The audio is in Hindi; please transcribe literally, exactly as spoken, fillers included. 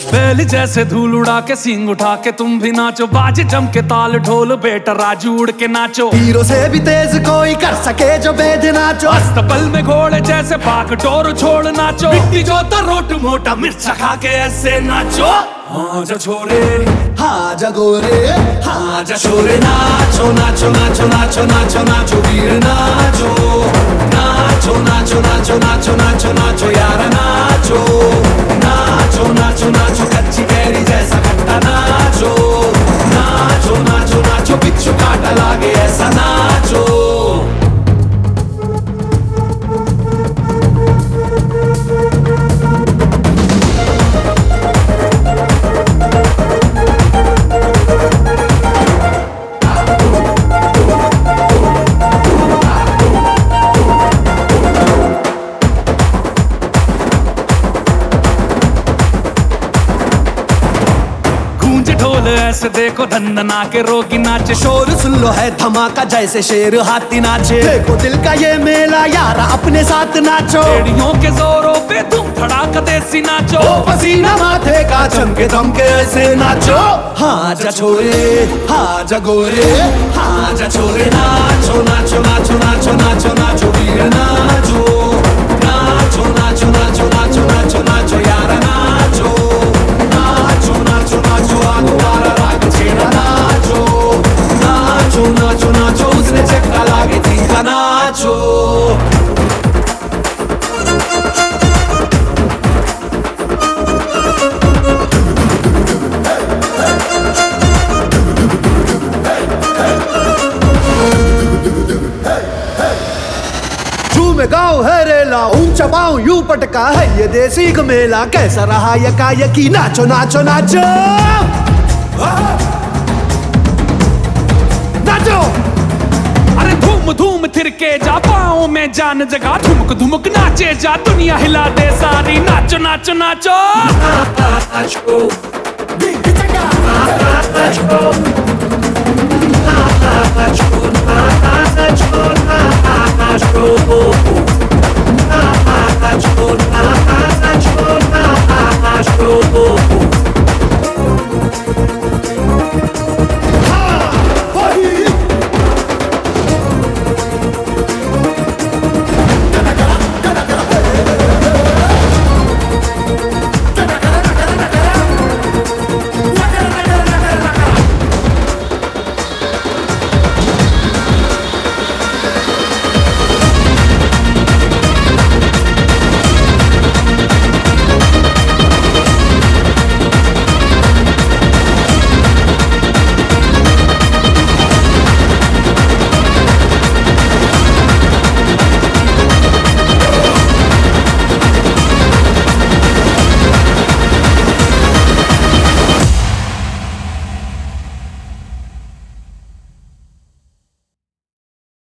बैल जैसे धूल उड़ा के सींग उठा के तुम भी नाचो, बाजे जम के ताल ढोल बेटा राजू उड़ के नाचो। हीरो से भी तेज कोई कर सके जो बेद नाचो, अस्तबल में घोड़े जैसे भाग डोर छोड़ नाचो। मिट्टी जो रोट मोटा मिर्चा खा के ऐसे नाचो। हाँ जा छोरे हाँ जा गोरे, हाँ जा छोरे नाचो नाचो नाचो नाचो नाचो नाचो वीर नाचो नाचो नाचो नाचो नाचो नाचो नाचो यार नाचो नाचो नाचो नाचो कच्ची कैरी जैसा खट्टा नाचो नाचो नाचो नाचो बिच्छू काटा लागे ऐसा नाचो। ढोल ऐसे देखो धंधना के रोगी नाचे, शोर सुन लो है धमाका जैसे शेर हाथी नाचे। देखो दिल का ये मेला यारा अपने साथ नाचो, एड़ियों के जोरों पे तुम धड़ाका देसी नाचो। ओ पसीना माथे का चमके दमके ऐसे नाचो। हाँ जा छोरे हाँ जा गोरे, हाँ जा छोरे नाचो नाचो नाचो नाचो नाचो नाचो वीर नाचो नाचो नाचो नाचो नाचो नाचो नाचो यार नाचो नाचो नाचो नाचो आगुवारा राग छेड़ा नाचो नाचो नाचो नाचो उसने चक्का लागे तीखा नाचो। में गाँव है रेला ऊंचा पाँव यूं पटका है ये देसी का मेला। कैसा रहा यका यकी नाचो नाचो नाचो नाचो। अरे धूम धूम थिरके जा पाँव में जान जगा, धुमक धुमक नाचे जा दुनिया हिला दे सारी। नाचो नाचो नाचो, नाचो।